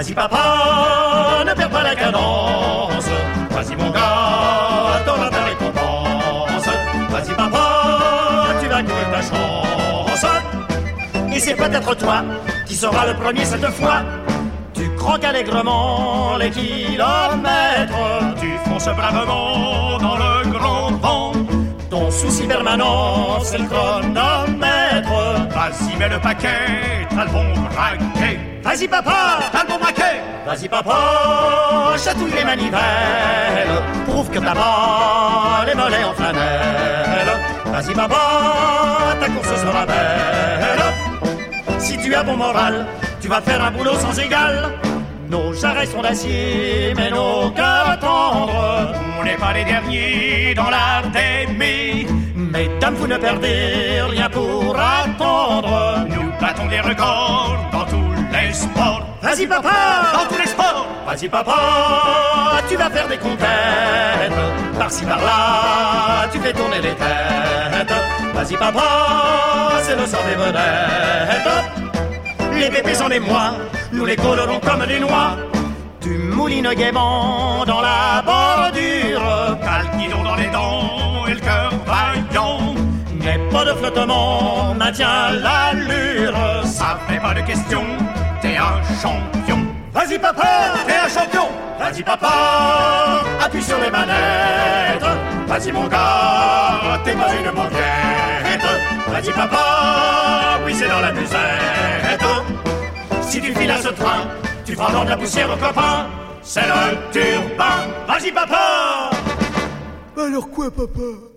Vas-y papa, ne perds pas la cadence. Vas-y mon gars, t'auras ta récompense. Vas-y papa, tu vas courir ta chance. Et c'est peut-être toi qui seras le premier cette fois. Tu croques allègrement les kilomètres. Tu fonces bravement dans le grand vent. Ton souci permanent, c'est le chronomètre. Vas-y, mets le paquet, t'as le bon braquet. Vas-y papa, T'as le bon braquet. vas-y papa, chatouille les manivelles. Prouve que t'as pas les mollets en flanelle. Vas-y papa, ta course sera belle. Si tu as bon moral, tu vas faire un boulot sans égal. Nos jarrets sont d'acier, mais nos cœurs tendres. On n'est pas les derniers dans l'art d'aimer. Mesdames, vous ne perdez rien pour attendre. Nous battons des records dans tous les sports. Vas-y papa, Dans tous les sports. vas-y papa, tu vas faire des conquêtes. Par-ci par-là, tu fais tourner les têtes. Vas-y papa, c'est le sort des vedettes. Les bébés sont des mois, nous les colorons comme des noix. Tu moulines gaiement dans la bordure. T'as le guidon dans les dents et le cœur vaillant. Mais pas de flottement, maintiens l'allure. Ça fait pas de question, t'es un champion. Vas-y papa, T'es un champion. vas-y papa, appuie sur les manettes. Vas-y mon gars, t'es pas une moquette. Vas-y papa, oui c'est dans la musette. Si tu files à ce train, tu prends dans de la poussière aux copains. C'est le turbin. Vas-y papa. Alors quoi, papa?